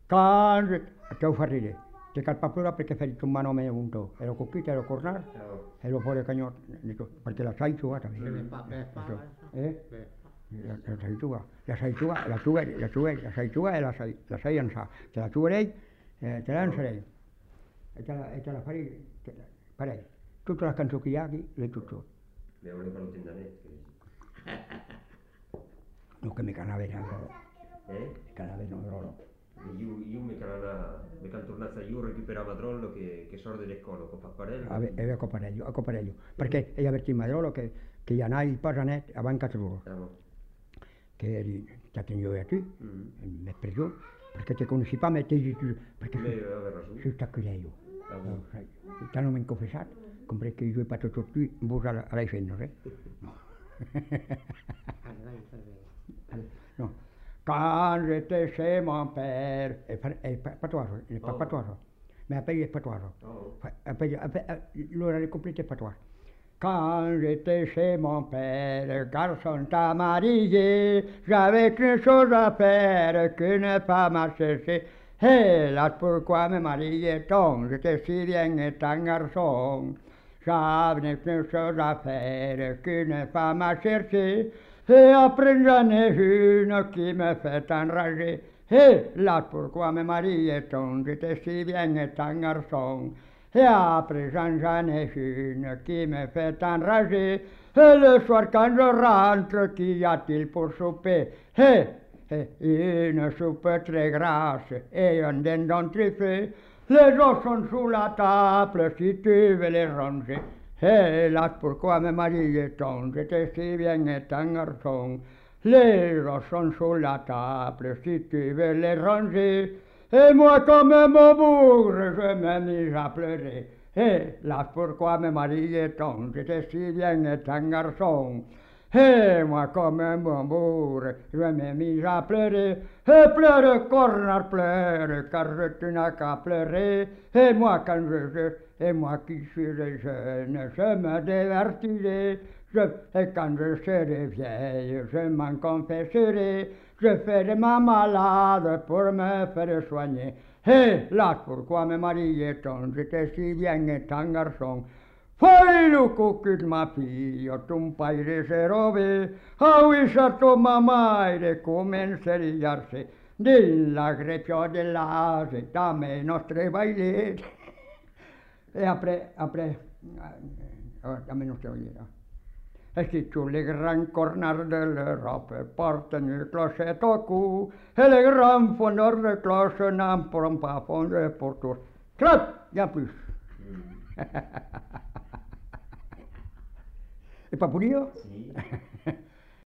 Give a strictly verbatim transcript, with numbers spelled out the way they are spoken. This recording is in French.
Quand che ho farire? Che cal papura perché fai tu mano me unto. E lo cocchita e lo cornar. E lo fuori cagnot. Perché la sai tu ata. Eh? La, la sai tu. La sai tu, la tua, la tua, la sai tu e la sai, la sai ansa. Te la tua lei, eh, te la anserei. E te la, e te la farei, farei. Tutte le canzoni che hai, le tutto. Le volevo lo tendanete. Non che mi canave neanche. Eh? Canave non loro. Io, io mi canava, mi can tornata io recuperava Madrollo che, che sorge del colo, con Papparello. Vabbè, e a Coparello, a Coparello. Perché io avvertì il Madrollo che, che gli anai il Pasanet a Banca Truro. Che eri stato in io e tu, mi hai preso, perché ti conosci pas, ma ti tu, perché sono stato io. Ti hanno confessato, compré che io ho fatto tutto in burra alla fennere. No. Quand j'étais chez mon père, et patois, il n'est pas patois, mais après il est patois. Après, l'autre est complété patois. Quand j'étais chez mon père, garçon t'a marié, j'avais qu'une chose à faire, que ne pas marcher. Hé, là pourquoi me mariait-on? J'étais si bien et un garçon. J'avais qu'une chose à faire, que ne pas marcher. Et après j'en ai une qui me fait enrager. Et là pourquoi me mariait-on? J'étais si bien et un garçon. Et après j'en ai une qui me fait enrager. Et le soir quand je rentre, qu'y a-t-il pour souper? Et, et une soupe très grasse et un dindon truffé. Les os sont sous la table si tu veux les ranger. Et là pourquoi me mariait-on? J'étais si bien et un garçon. Les os sont sous la table si tu veux les ranger. Et moi comme mon bourre, je me mis à pleurer. Et là pourquoi me mariait-on? J'étais si bien et un garçon. Et moi comme un bon bourre, je me mis à pleurer. Et pleure, corner, pleure, car tu n'as qu'à pleurer. Et moi quand je, je et moi qui suis jeune, je me divertirai. Je, et quand je serai vieille, je m'en confesserai. Je ferai ma malade pour me faire soigner. Et là pourquoi me mariait-on? J'étais si bien et un garçon. Fai le cucchi ma figlio, tu paire se robe, a wisciato mamma come inseriarsi, della grepio dell'ase, da me nostre bailette. Et après, après, da me nostre bailette. Et si tous les grands cornards de l'Europe portent une clochette au cou, et les grands fondeurs de cloches n'en pourront pas fondre pour tous. Clap, il y a plus. ¿Es papulillo? Sí.